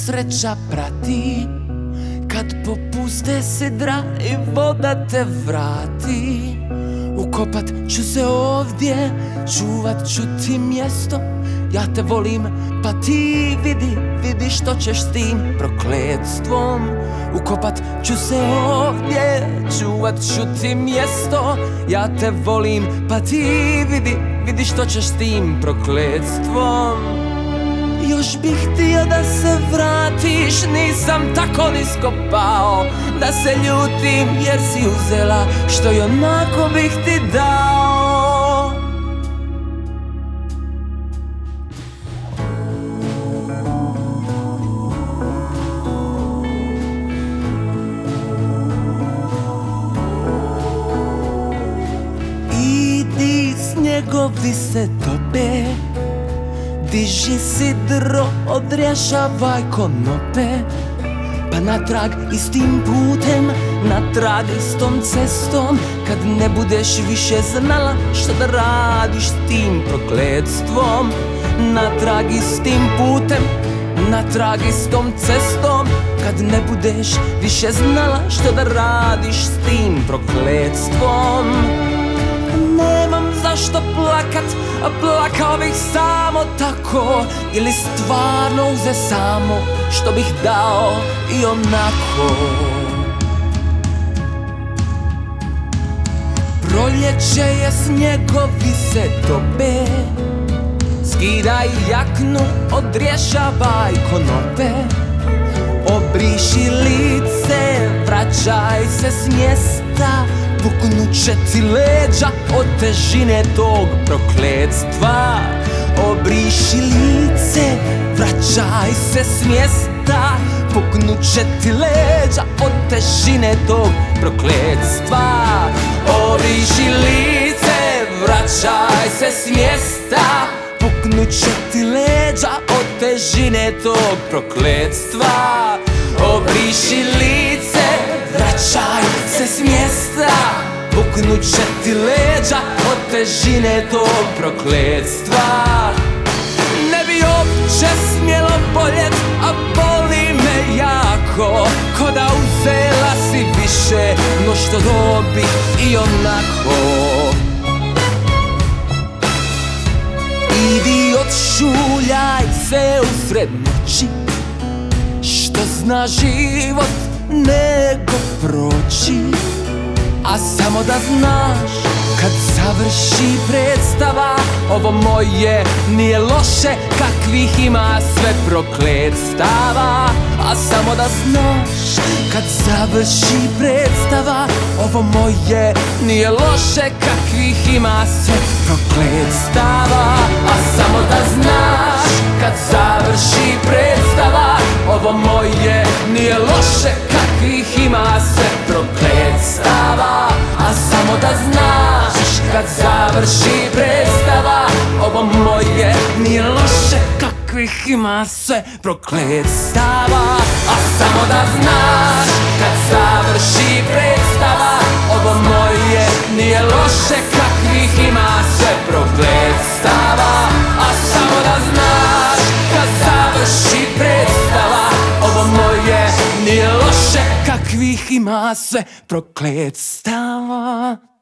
nesreća prati, kad popuste sidra i voda te vrati. Ukopat ću se ovdje, čuvat ću ti mjesto. Ja te volim, pa ti vidi što ćeš s tim prokletstvom. Ukopat ću se ovdje, čuvat ću ti mjesto. Ja te volim, pa ti vidi što ćeš s tim prokletstvom. Još bih htio da se vratiš, nisam tako nisko pao, da se ljutim jer si uzela što i onako bih ti dao. Idi, snjegovi se tope, diži sidro, odrješavaj konope, pa natrag istim putem, natrag istom cestom. Kad ne budeš više znala što da radiš s tim prokletstvom, natrag istim putem, natrag istom cestom. Kad ne budeš više znala što da radiš s tim prokletstvom. Nemam zašto plakat, a plakao bih samo tako, ili stvarno uze samo što bih dao i onako. Proljeće je, snjegovi se tope, skidaj jaknu, odrješavaj konope, obriši lice, vraćaj se s mjesta. Puknut će ti leđa od težine tog prokletstva. Obriši lice, vraćaj se s mjesta. Puknut će ti leđa od težine tog prokletstva. Obriši lice, vraćaj se s mjesta. Puknut će ti leđa od težine tog prokletstva. Obriši lice, vraćaj se s mjesta. Puknut će ti leđa od težine tog prokletstva. Ne bi uopće smjelo boljet, a boli me jako, ko da uzela si više no što dobih i onako. Idi, odšuljaj se usred noći, što zna život nego proći. A samo da znaš, kad završi predstava, ovo moje nije loše, kakvih ima sve prokletstava. A samo da znaš, kad završi predstava, ovo moje nije loše, kakvih ima sve prokletstava. A samo da znaš, kad završi predstava, ovo moje nije loše, kakvih ima sve prokletstava. A samo da znaš, kad završi predstava, ovo moje nije loše, kakvih ima sve prokletstava. A samo da znaš, kad završi predstava, ovo moje nije loše, kakvih ima sve prokletstava. A samo da znaš, kad završi predstava, ovo moje nije loše, kakvih ima sve prokletstava.